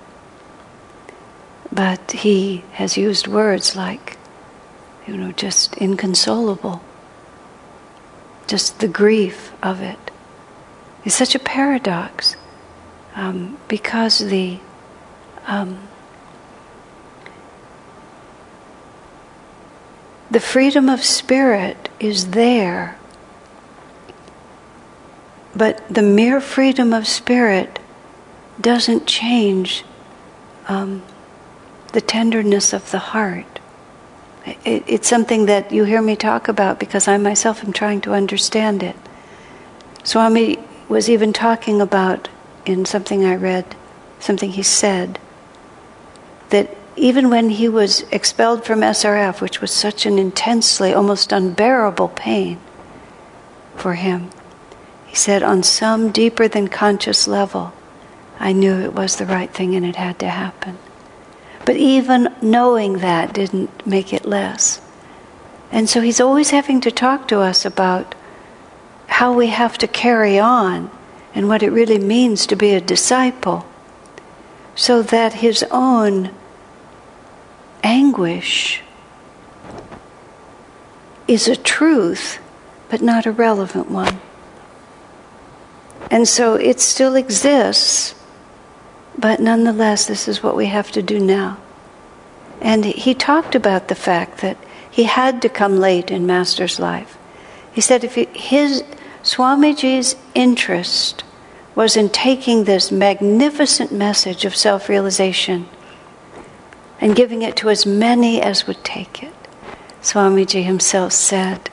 But he has used words like, you know, just inconsolable. Just the grief of it. It's such a paradox. Um, because the um, the freedom of spirit is there, but the mere freedom of spirit doesn't change um, the tenderness of the heart. It, it's something that you hear me talk about because I myself am trying to understand it. Swami was even talking about, in something I read, something he said, that even when he was expelled from S R F, which was such an intensely, almost unbearable pain for him, he said, on some deeper than conscious level, I knew it was the right thing and it had to happen. But even knowing that didn't make it less. And so he's always having to talk to us about how we have to carry on and what it really means to be a disciple, so that his own anguish is a truth, but not a relevant one. And so it still exists, but nonetheless, this is what we have to do now. And he talked about the fact that he had to come late in Master's life. He said if he, his Swamiji's interest was in taking this magnificent message of self-realization and giving it to as many as would take it. Swamiji himself said,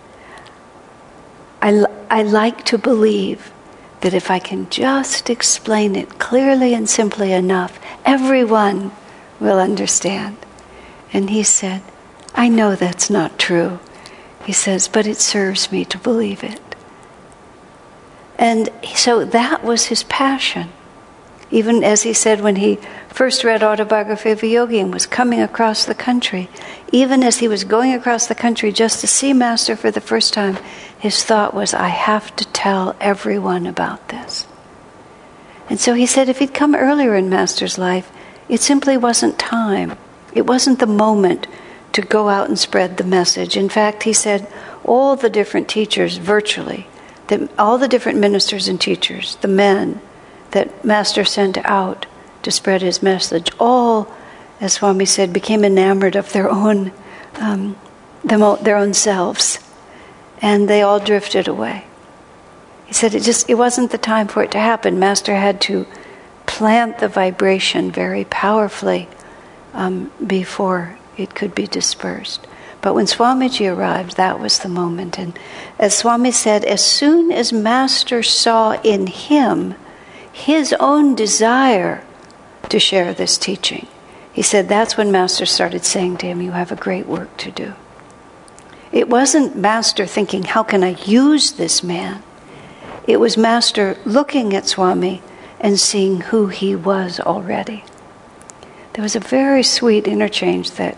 I, I like to believe that if I can just explain it clearly and simply enough, everyone will understand. And he said, I know that's not true. He says, but it serves me to believe it. And so that was his passion. Even as he said when he first read Autobiography of a Yogi and was coming across the country, even as he was going across the country just to see Master for the first time, his thought was, I have to tell everyone about this. And so he said if he'd come earlier in Master's life, it simply wasn't time. It wasn't the moment to go out and spread the message. In fact, he said all the different teachers virtually, that all the different ministers and teachers, the men that Master sent out to spread his message, all, as Swami said, became enamored of their own, um, them, their own selves, and they all drifted away. He said it just it wasn't the time for it to happen. Master had to plant the vibration very powerfully um, before it could be dispersed. But when Swamiji arrived, that was the moment. And as Swami said, as soon as Master saw in him his own desire to share this teaching, he said that's when Master started saying to him, you have a great work to do. It wasn't Master thinking, how can I use this man? It was Master looking at Swami and seeing who he was already. There was a very sweet interchange that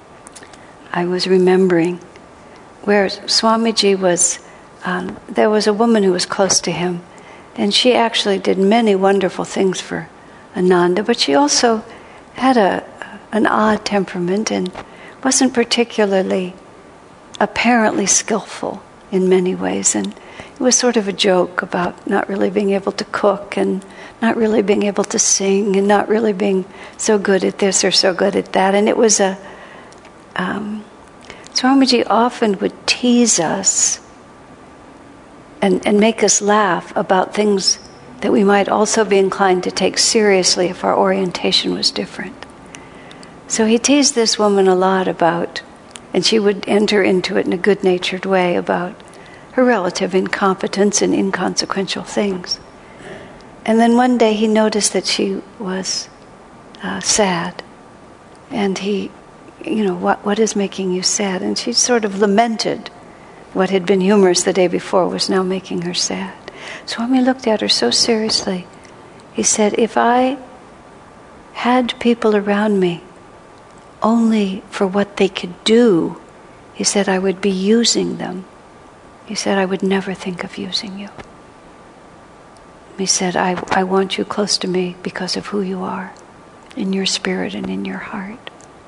I was remembering, where Swamiji was, um, there was a woman who was close to him, and she actually did many wonderful things for Ananda, but she also had a an odd temperament and wasn't particularly apparently skillful in many ways. And it was sort of a joke about not really being able to cook and not really being able to sing and not really being so good at this or so good at that. And it was a... Um, Swamiji often would tease us and, and make us laugh about things that we might also be inclined to take seriously if our orientation was different. So he teased this woman a lot about, and she would enter into it in a good-natured way, about her relative incompetence in inconsequential things. And then one day he noticed that she was uh, sad. And he, you know, what what is making you sad? And she sort of lamented what had been humorous the day before was now making her sad. Swami looked at her so seriously. He said, if I had people around me only for what they could do, he said, I would be using them. He said, I would never think of using you. He said, I, I want you close to me because of who you are, in your spirit and in your heart.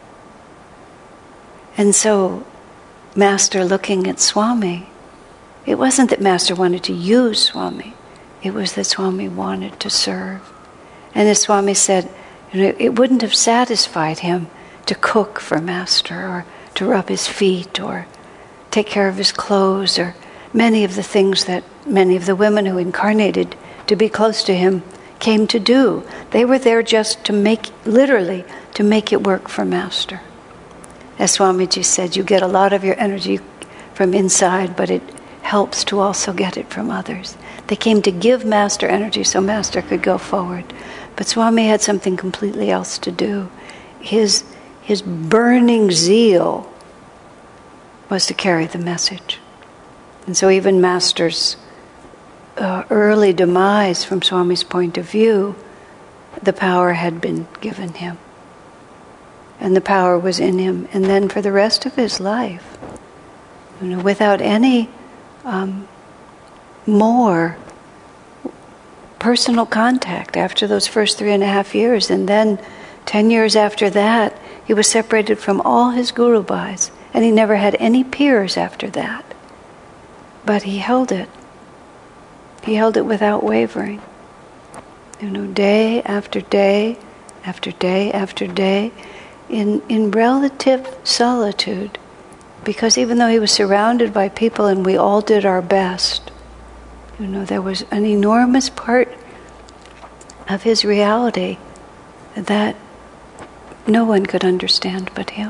And so, Master looking at Swami, it wasn't that Master wanted to use Swami, it was that Swami wanted to serve. And as Swami said, you know, it wouldn't have satisfied him to cook for Master, or to rub his feet, or take care of his clothes, or many of the things that many of the women who incarnated to be close to him came to do. They were there just to make, literally, to make it work for Master. As Swamiji said, you get a lot of your energy from inside, but it helps to also get it from others. They came to give Master energy so Master could go forward. But Swami had something completely else to do. His, his burning zeal was to carry the message. And so even Master's uh, early demise, from Swami's point of view, the power had been given him. And the power was in him. And then for the rest of his life, you know, without any um, more personal contact after those first three and a half years, and then ten years after that, he was separated from all his Guru Bhais, and he never had any peers after that. But he held it. He held it without wavering. You know, day after day, after day after day, in, in relative solitude, because even though he was surrounded by people and we all did our best, you know, there was an enormous part of his reality that no one could understand but him.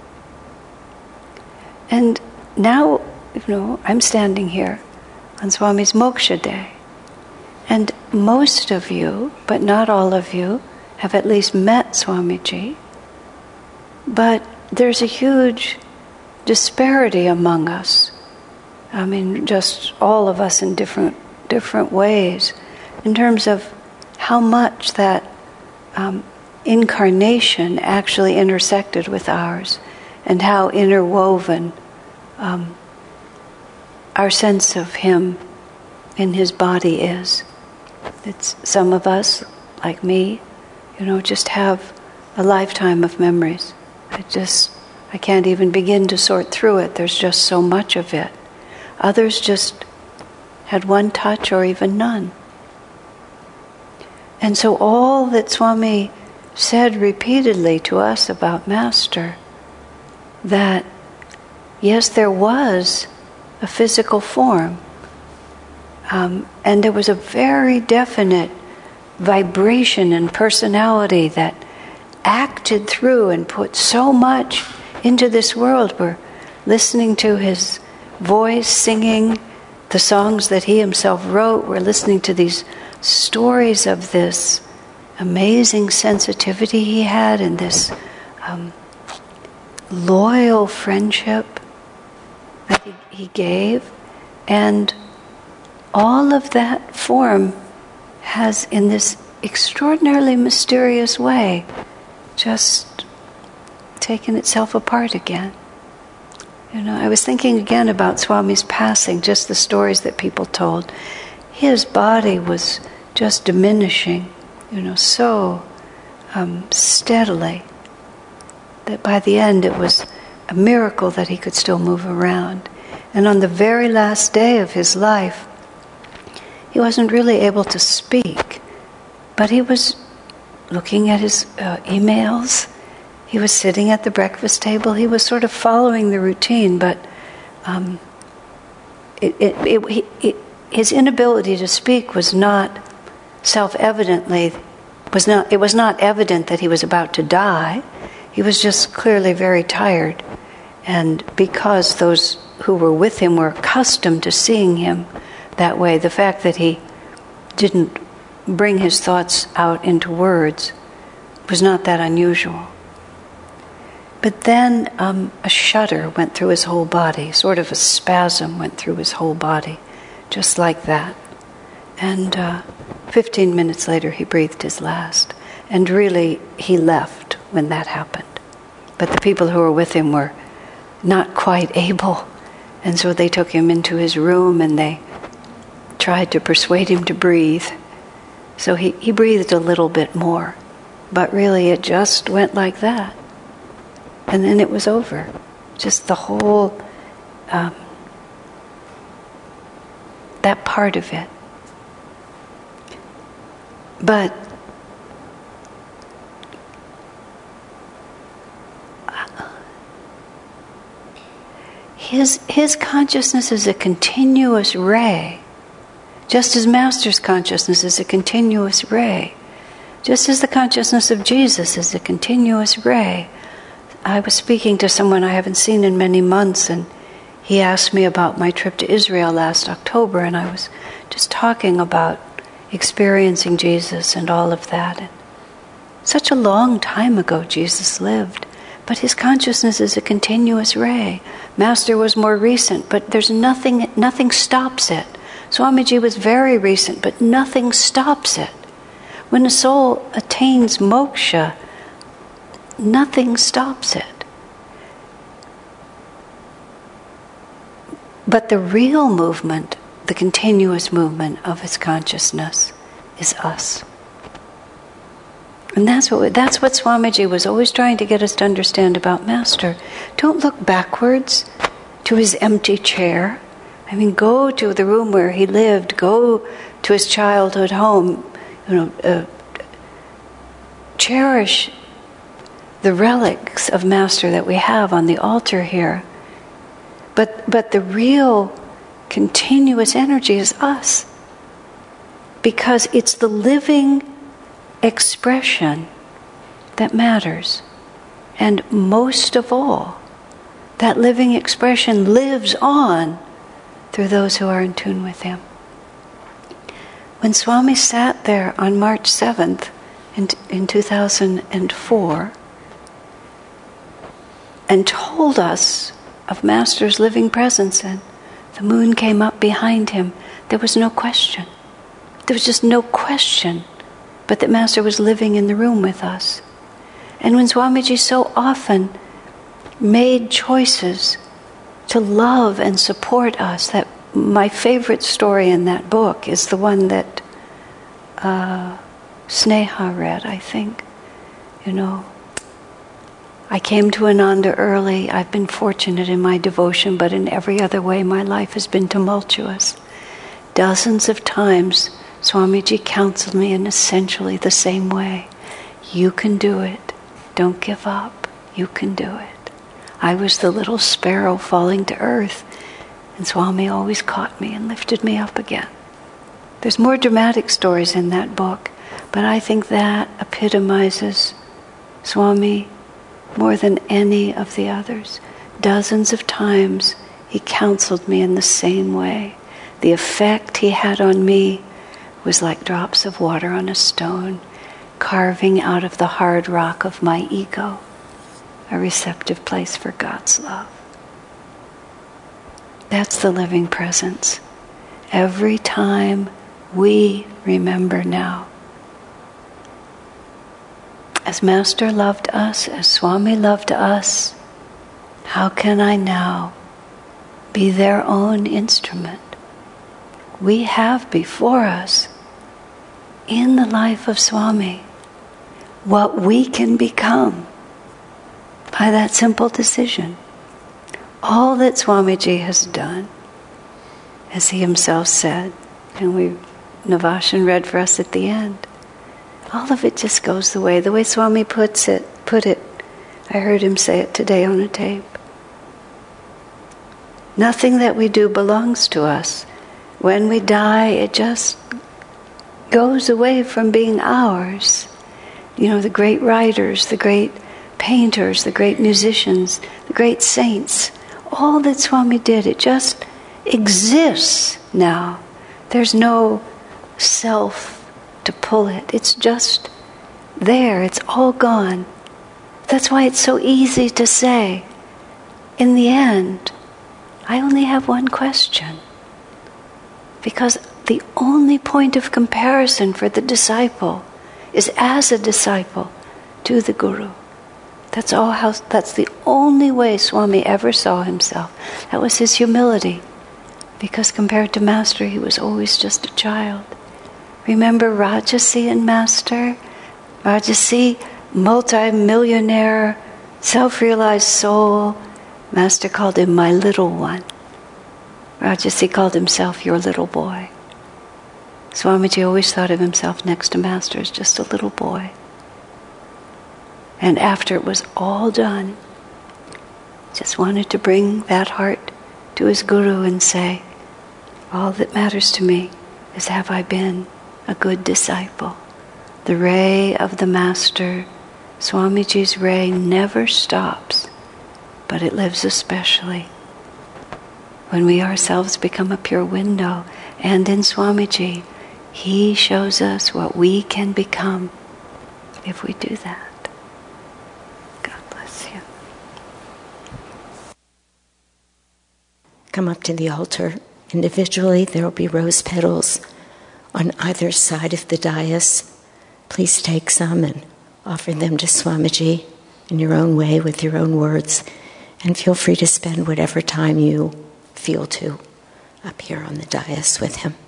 And now, you know, I'm standing here on Swami's Moksha Day, and most of you, but not all of you, have at least met Swamiji. But there's a huge disparity among us. I mean, just all of us in different different ways, in terms of how much that um, incarnation actually intersected with ours, and how interwoven um, our sense of him in his body is. It's some of us, like me, you know, just have a lifetime of memories. I just, I can't even begin to sort through it. There's just so much of it. Others just had one touch or even none. And so all that Swami said repeatedly to us about Master, that yes, there was a physical form, um, and there was a very definite vibration and personality that acted through and put so much into this world. We're listening to his voice, singing the songs that he himself wrote. We're listening to these stories of this amazing sensitivity he had, and this um, loyal friendship that he, he gave. And all of that form has, in this extraordinarily mysterious way, just taken itself apart again. You know, I was thinking again about Swami's passing, just the stories that people told. His body was just diminishing, you know, so um, steadily, that by the end it was a miracle that he could still move around. And on the very last day of his life, he wasn't really able to speak, but he was looking at his uh, emails. He was sitting at the breakfast table. He was sort of following the routine, but um, it, it, it, it, his inability to speak was not self-evidently, was not, it was not evident that he was about to die. He was just clearly very tired. And because those who were with him were accustomed to seeing him that way. The fact that he didn't bring his thoughts out into words was not that unusual. But then um, a shudder went through his whole body, sort of a spasm went through his whole body, just like that. And uh, fifteen minutes later he breathed his last. And really, he left when that happened. But the people who were with him were not quite able. And so they took him into his room and they tried to persuade him to breathe. So he, he breathed a little bit more. But really, it just went like that. And then it was over. Just the whole, um, that part of it. But his, his consciousness is a continuous ray, just as Master's consciousness is a continuous ray, just as the consciousness of Jesus is a continuous ray. I was speaking to someone I haven't seen in many months, and he asked me about my trip to Israel last October, and I was just talking about experiencing Jesus and all of that. And such a long time ago Jesus lived, but his consciousness is a continuous ray. Master was more recent, but there's nothing, nothing stops it. Swamiji was very recent, but nothing stops it. When a soul attains moksha, nothing stops it. But the real movement, the continuous movement of his consciousness, is us. And that's what that's what Swamiji was always trying to get us to understand about Master. Don't look backwards to his empty chair. I mean, go to the room where he lived. Go to his childhood home. You know, uh, cherish the relics of Master that we have on the altar here. But but the real continuous energy is us. Because it's the living expression that matters. And most of all, that living expression lives on through those who are in tune with him. When Swami sat there on March seventh in, in two thousand four and told us of Master's living presence, and the moon came up behind him, there was no question. There was just no question but that Master was living in the room with us. And when Swamiji so often made choices to love and support us, that my favorite story in that book is the one that uh, Sneha read, I think. You know, I came to Ananda early. I've been fortunate in my devotion, but in every other way my life has been tumultuous. Dozens of times Swamiji counseled me in essentially the same way. You can do it. Don't give up. You can do it. I was the little sparrow falling to earth, and Swami always caught me and lifted me up again. There's more dramatic stories in that book, but I think that epitomizes Swami more than any of the others. Dozens of times he counseled me in the same way. The effect he had on me was like drops of water on a stone, carving out of the hard rock of my ego a receptive place for God's love. That's the living presence. Every time we remember now, as Master loved us, as Swami loved us, how can I now be their own instrument? We have before us, in the life of Swami, what we can become by that simple decision. All that Swamiji has done, as he himself said, and we Navashan read for us at the end, all of it just goes the way, the way Swami puts it, put it. I heard him say it today on a tape. Nothing that we do belongs to us. When we die, it just goes away from being ours. You know, the great writers, the great painters, the great musicians, the great saints, All that Swami did, it just exists now. There's no self to pull it. It's just there. It's all gone. That's why it's so easy to say, in the end, I only have one question. Because the only point of comparison for the disciple is as a disciple to the Guru. That's all. How, that's the only way Swami ever saw himself. That was his humility. Because compared to Master, he was always just a child. Remember Rajasi and Master? Rajasi, multi-millionaire, self-realized soul. Master called him my little one. Rajasi called himself your little boy. Swamiji always thought of himself next to Master as just a little boy. And after it was all done, just wanted to bring that heart to his Guru and say, all that matters to me is, have I been a good disciple? The ray of the Master, Swamiji's ray, never stops, but it lives especially when we ourselves become a pure window. And in Swamiji, he shows us what we can become if we do that. Come up to the altar. Individually, there will be rose petals on either side of the dais. Please take some and offer them to Swamiji in your own way with your own words. And feel free to spend whatever time you feel to up here on the dais with him.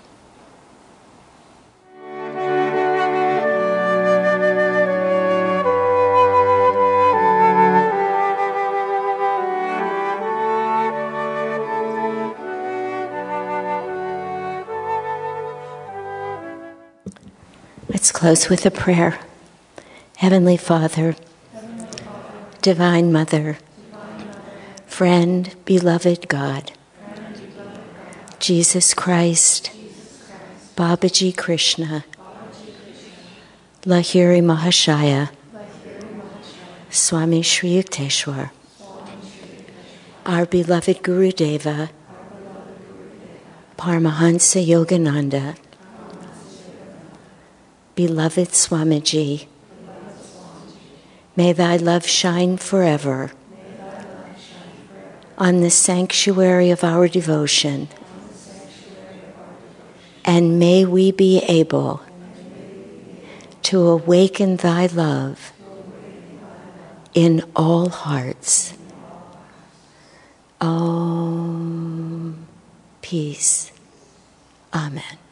Let's close with a prayer. Heavenly Father, Divine Mother, friend, beloved God, Jesus Christ, Babaji Krishna, Lahiri Mahashaya, Swami Shri Yukteswar, our beloved Guru Deva, Paramahansa Yogananda, beloved Swamiji, may thy love shine forever on the sanctuary of our devotion, and may we be able to awaken thy love in all hearts. Om. Peace. Amen.